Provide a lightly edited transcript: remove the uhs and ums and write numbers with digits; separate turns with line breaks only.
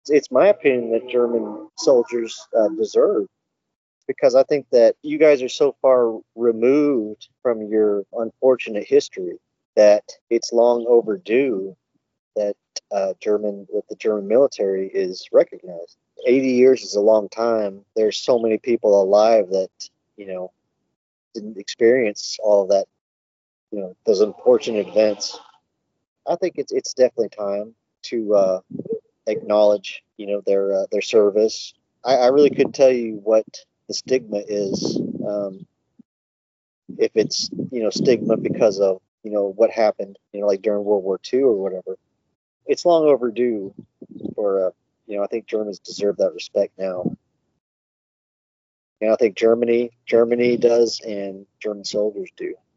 It's my opinion that German soldiers deserve, because I think that you guys are so far removed from your unfortunate history that it's long overdue that the German military is recognized. 80 years is a long time. There's so many people alive that you know didn't experience all of that, those unfortunate events. I think it's definitely time to acknowledge, their service. I really couldn't tell you what the stigma is. If it's stigma because of what happened, like during World War II or whatever. It's long overdue for I think Germans deserve that respect now. And I think Germany does, and German soldiers do.